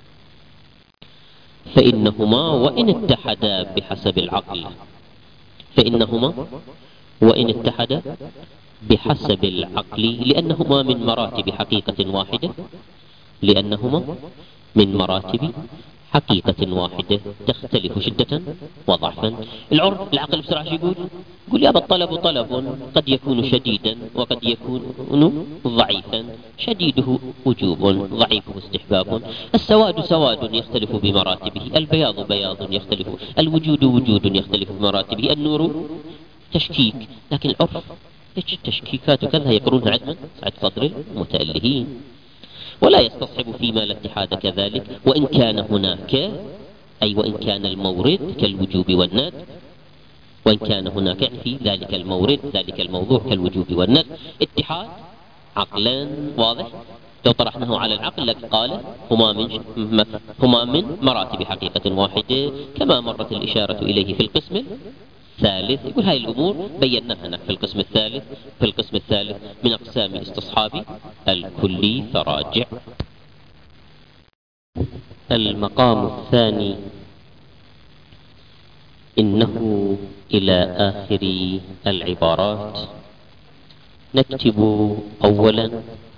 Speaker 1: فإنهما وإن اتحدا بحسب العقل، فإنهما وإن اتحدا بحسب العقل لأنهما من مراتب حقيقة واحدة، لأنهما من مراتب حقيقة واحدة تختلف شدة وضعفا. العرف العقل بسرعة يقول يقول يا الطلب طلب قد يكون شديدا وقد يكون ضعيفا، شديده وجوب ضعيفه استحباب، السواد سواد يختلف بمراتبه، البياض بياض يختلف، الوجود وجود يختلف بمراتبه، النور تشكيك. لكن العرف ايش التشكيكات وكذا يقرونها عدما سعد صدر المتألهين. ولا يستصحب فيما لا اتحاد كذلك، وإن كان هناك أي وإن كان المورد كالوجوب والندب، وإن كان هناك يعني في ذلك المورد ذلك الموضوع كالوجوب والندب اتحاد عقلان، واضح؟ لو طرحناه على العقل لك قال هما من هما من مراتب حقيقة واحدة، كما مرت الإشارة إليه في القسم الثالث. يقول هاي الأمور بيناها هناك في القسم الثالث. في القسم الثالث من أقسام استصحاب الكلي فراجع. المقام الثاني إنه إلى آخر العبارات. نكتب أولا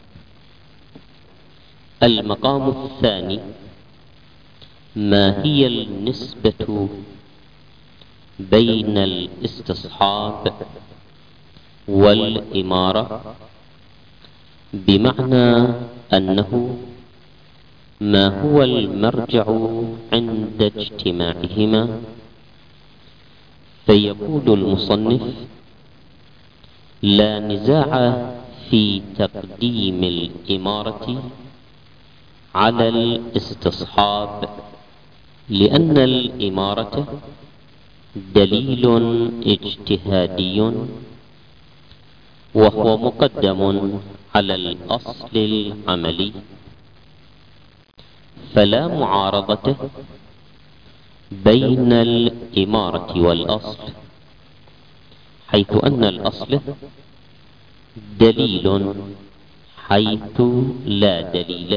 Speaker 1: المقام الثاني: ما هي النسبة بين الاستصحاب والإمارة، بمعنى أنه ما هو المرجع عند اجتماعهما. فيقول المصنف: لا نزاع في تقديم الإمارة على الاستصحاب، لأن الإمارة دليل اجتهادي وهو مقدم على الأصل العملي، فلا معارضة بين الإمارة والأصل، حيث أن الأصل دليل حيث لا دليل.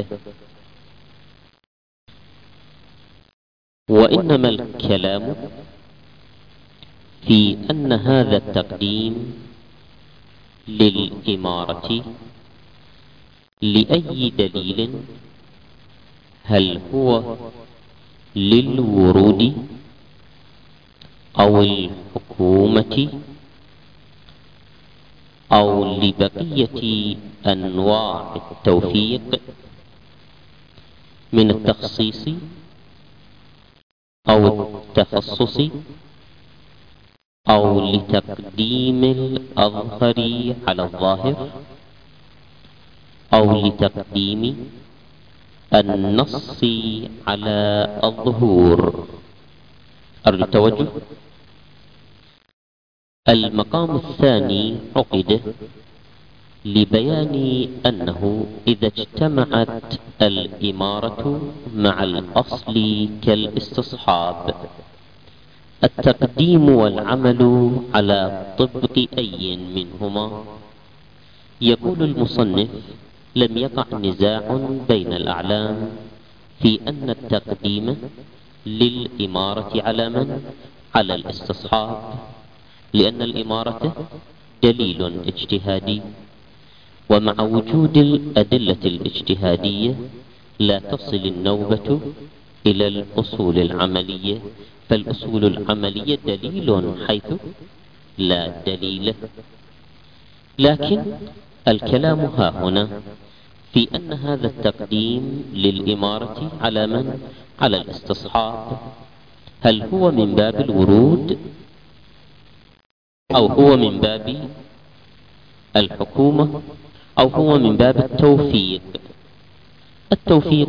Speaker 1: وإنما الكلام في أن هذا التقديم للإمارة لأي دليل؟ هل هو للورود أو الحكومة أو لبقية أنواع التوفيق من التخصيص أو التخصص أو لتقديم الأظهر على الظاهر أو لتقديم النص على الظهور؟ أرجو التوجه. المقام الثاني عقد لبيان أنه إذا اجتمعت الإمارة مع الأصل كالاستصحاب التقديم والعمل على طبق أي منهما، يقول المصنف: لم يقع نزاع بين الأعلام في أن التقديم للإمارة على من؟ على الاستصحاب، لأن الإمارة دليل اجتهادي، ومع وجود الأدلة الاجتهادية لا تصل النوبة إلى الأصول العملية، فالأصول العملية دليل حيث لا دليل. لكن الكلام ها هنا في أن هذا التقديم للإمارة على من؟ على الاستصحاب، هل هو من باب الورود أو هو من باب الحكومة أو هو من باب التوفيق؟ التوفيق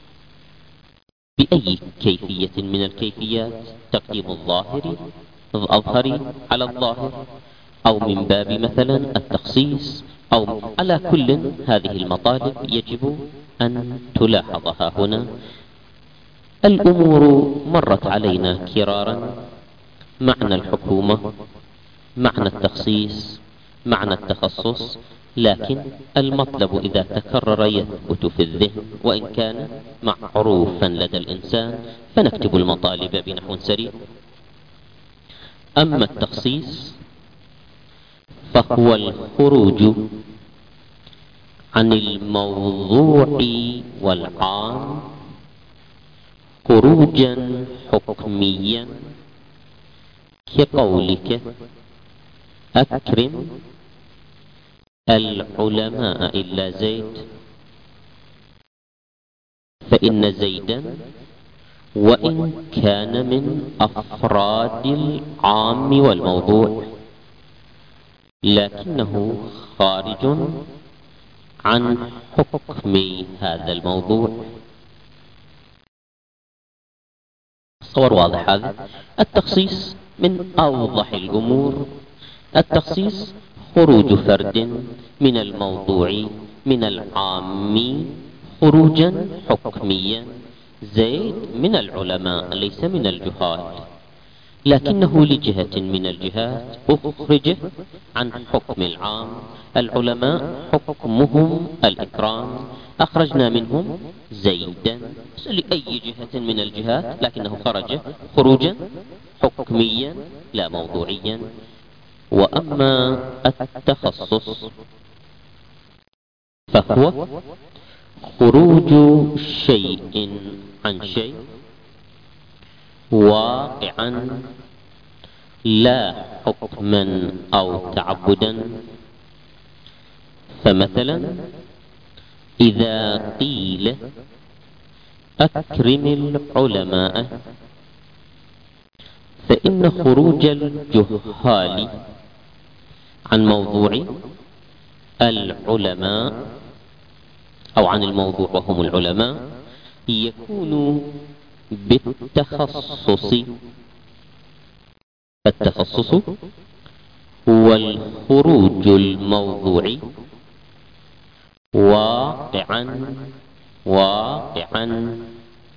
Speaker 1: بأي كيفية من الكيفيات، تقديم الظاهر الأظهر على الظاهر، أو من باب مثلا التخصيص، أو على كل هذه المطالب يجب أن تلاحظها هنا. الأمور مرت علينا كرارا: معنى الحكومة، معنى التخصيص، معنى التخصص، لكن المطلب إذا تكرر يثبت في الذهن وإن كان معروفا لدى الإنسان، فنكتب المطالب بنحو سريع. أما التخصيص فهو الخروج عن الموضوع والعام خروجا حكميا، كقولك: أكرم العلماء إلا زيد، فإن زيدا وإن كان من أفراد العام والموضوع لكنه خارج عن حكم هذا الموضوع. صور واضح هذا. التخصيص من أوضح الأمور. التخصيص خروج فرد من الموضوع من العام خروجا حكميا. زيد من العلماء ليس من الجهال، لكنه لجهة من الجهات أخرج عن حكم العام. العلماء حكمهم الإكرام، أخرجنا منهم زيدا لأي جهة من الجهات، لكنه خرج خروجا حكميا لا موضوعيا. وأما التخصص فهو خروج شيء عن شيء واقعا لا حكما أو تعبدا. فمثلا إذا قيل أكرم العلماء، فإن خروج الجهال عن موضوع العلماء أو عن الموضوع وهم العلماء يكون بالتخصص. التخصص هو الخروج الموضوعي واقعا واقعا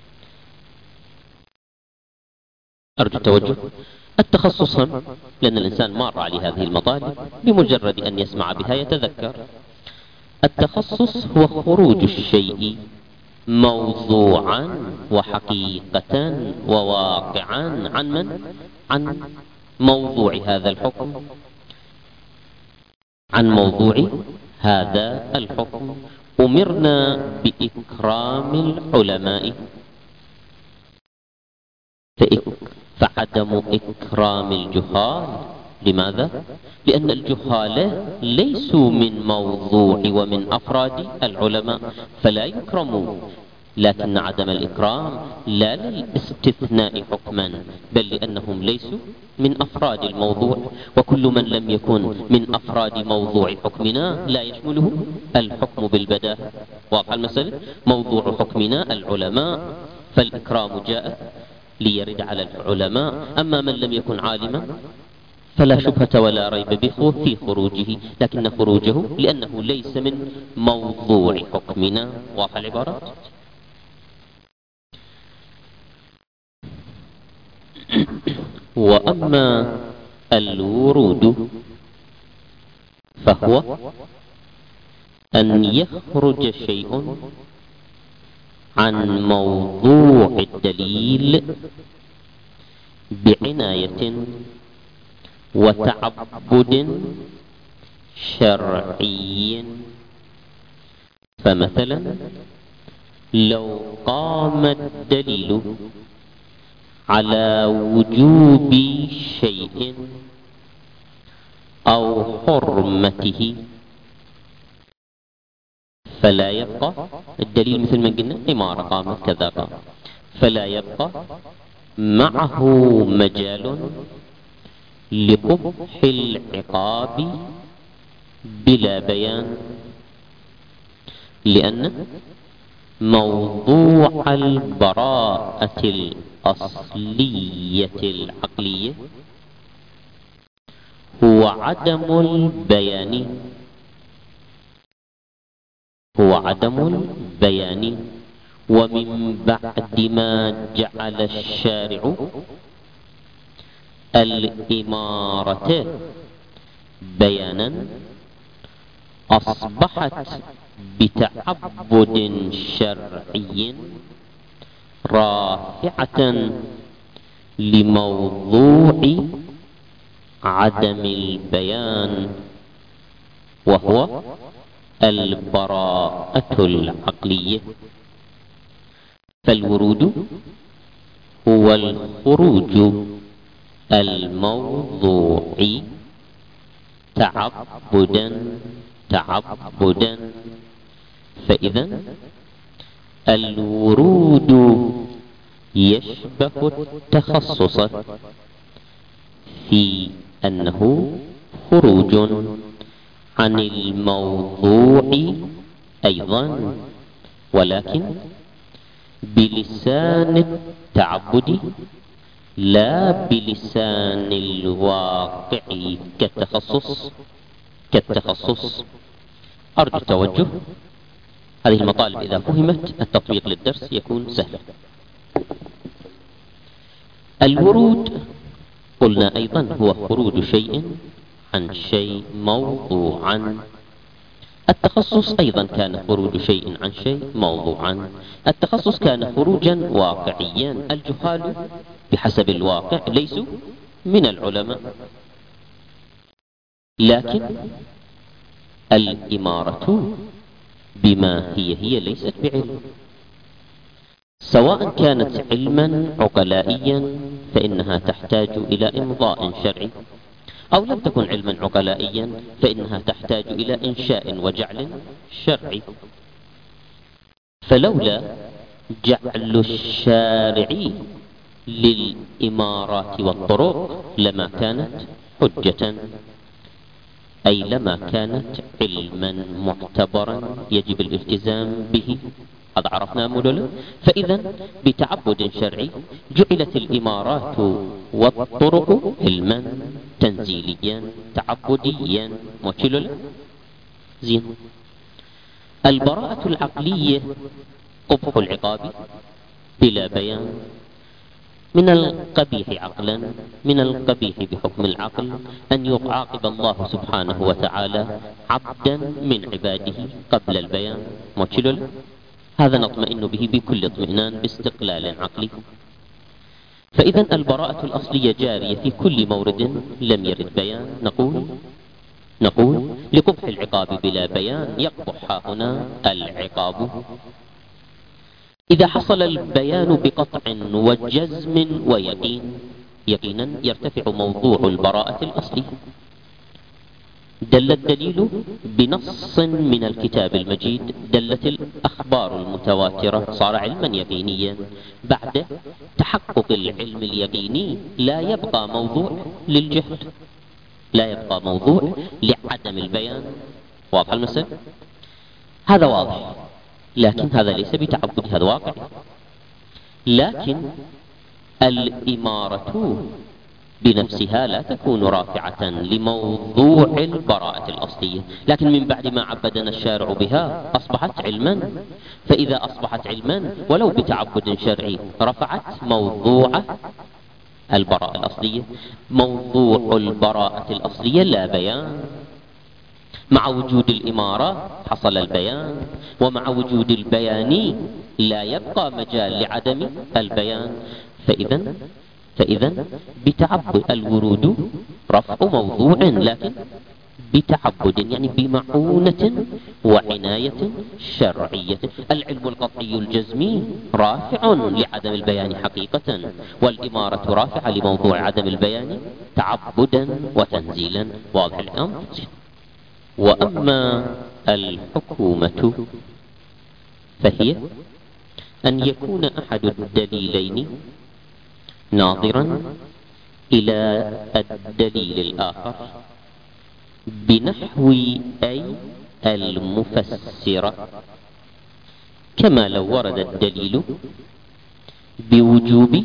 Speaker 1: أرجو التوجه. التخصص هم، لأن الإنسان مر على هذه المطالب بمجرد أن يسمع بها يتذكر. التخصص هو خروج الشيء موضوعا وحقيقة وواقعا عن من؟ عن موضوع هذا الحكم، عن موضوع هذا الحكم. أمرنا بإكرام العلماء، فعدم إكرام الجهال لماذا؟ لأن الجهال ليسوا من موضوع ومن أفراد العلماء فلا يكرمون، لكن عدم الإكرام لا للاستثناء حكما بل لأنهم ليسوا من أفراد الموضوع، وكل من لم يكن من أفراد موضوع حكمنا لا يشمله الحكم بالبداهة. واضح المسألة؟ موضوع حكمنا العلماء، فالإكرام جاء ليرد على العلماء. أما من لم يكن عالما فلا شبهة ولا ريب في خروجه، لكن خروجه لأنه ليس من موضوع حكمنا. واضح العبارات؟ وأما الورود فهو أن يخرج شيء عن موضوع الدليل بعناية وتعبد شرعي. فمثلا لو قام الدليل على وجوب شيء أو حرمته فلا يبقى الدليل مثل ما قلنا إمارة قامت كذا قام، فلا يبقى معه مجال لقبح العقاب بلا بيان، لأن موضوع البراءة الأصلية العقلية هو عدم البيان هو عدم البيان ومن بعد ما جعل الشارع الإمارة بيانا أصبحت بتعبد شرعي رافعة لموضوع عدم البيان وهو البراءة العقلية. فالورود هو الخروج الموضوعي تعبدا تعبدا فإذا الورود يشبه التخصص في أنه خروج عن الموضوع أيضا، ولكن بلسان التعبد لا بلسان الواقع كالتخصص كالتخصص أرجو التوجه. هذه المطالب إذا فهمت التطبيق للدرس يكون سهلا. الورود قلنا أيضا هو خروج شيء عن شيء موضوعا. التخصص أيضا كان خروج شيء عن شيء موضوعا. التخصص كان خروجا واقعيا، الجهال بحسب الواقع ليسوا من العلماء، لكن الإمارة بما هي هي ليست بعلم، سواء كانت علما عقلائيا فإنها تحتاج إلى إمضاء شرعي، أو لم تكن علما عقلائيا فإنها تحتاج إلى إنشاء وجعل شرعي. فلولا جعل الشارع للإمارات والطرق لما كانت حجة، أي لما كانت علما معتبرا يجب الالتزام به. قد عرفنا مدلل. فإذا بتعبد شرعي جعلت الإمارات والطرق علما تنزيليا تعبديا مشلل زين. البراءة العقلية قبح العقاب بلا بيان، من القبيح عقلا من القبيح بحكم العقل أن يعاقب الله سبحانه وتعالى عبدا من عباده قبل البيان مشلل. هذا نطمئن به بكل اطمئنان باستقلال عقلي. فإذا البراءة الأصلية جارية في كل مورد لم يرد بيان، نقول نقول لقبح العقاب بلا بيان يقبح هنا العقاب. إذا حصل البيان بقطع وجزم ويقين، يقينا يرتفع موضوع البراءة الأصلي. دل الدليل بنص من الكتاب المجيد، دلت الأخبار المتواترة، صار علما يقينيا. بعد تحقق العلم اليقيني لا يبقى موضوع للجهل، لا يبقى موضوع لعدم البيان. واضح المسألة؟ هذا واضح، لكن هذا ليس بتعبد، هذا واقع. لكن الإمارة بنفسها لا تكون رافعة لموضوع البراءة الأصلية، لكن من بعد ما عبدنا الشارع بها أصبحت علما. فإذا أصبحت علما ولو بتعبد شرعي رفعت موضوع البراءة الأصلية. موضوع البراءة الأصلية لا بيان، مع وجود الإمارة حصل البيان، ومع وجود البيان لا يبقى مجال لعدم البيان. فإذا فإذا بتعبد الورود رفع موضوع، لكن بتعبد يعني بمعونة وعناية شرعية. العلم القطعي الجزمي رافع لعدم البيان حقيقة، والإمارة رافعة لموضوع عدم البيان تعبدا وتنزيلا. واضح الأمر؟ وأما الحكومة فهي أن يكون أحد الدليلين ناظرا إلى الدليل الآخر بنحو أي المفسرة، كما لو ورد الدليل بوجوب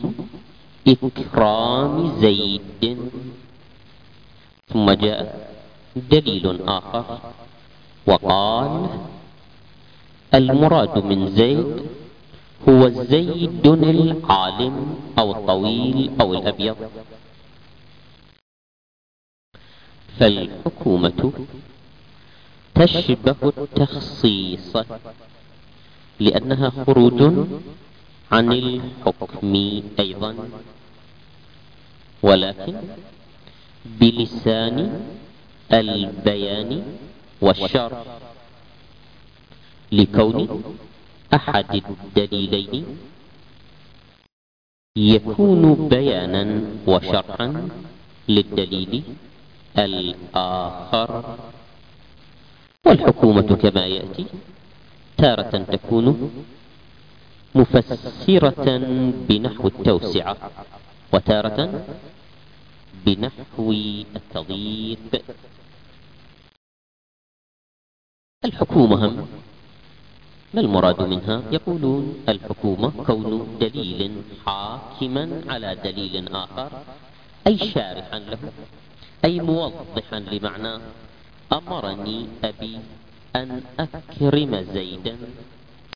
Speaker 1: إكرام زيد، ثم جاء دليل آخر وقال المراد من زيد هو زيد العالم أو الطويل أو الأبيض. فالحكومة تشبه التخصيص لأنها خروج عن الحكم أيضا، ولكن بلسان البيان والشرع، لكون أحد الدليلين يكون بيانا وشرحا للدليل الآخر. والحكومة كما يأتي تارة تكون مفسرة بنحو التوسعة، وتارة بنحو التضييق. الحكومة هم ما المراد منها؟ يقولون الحكومة كون دليل حاكما على دليل آخر، أي شارحا له، أي موضحا لمعناه. أمرني أبي أن أكرم زيدا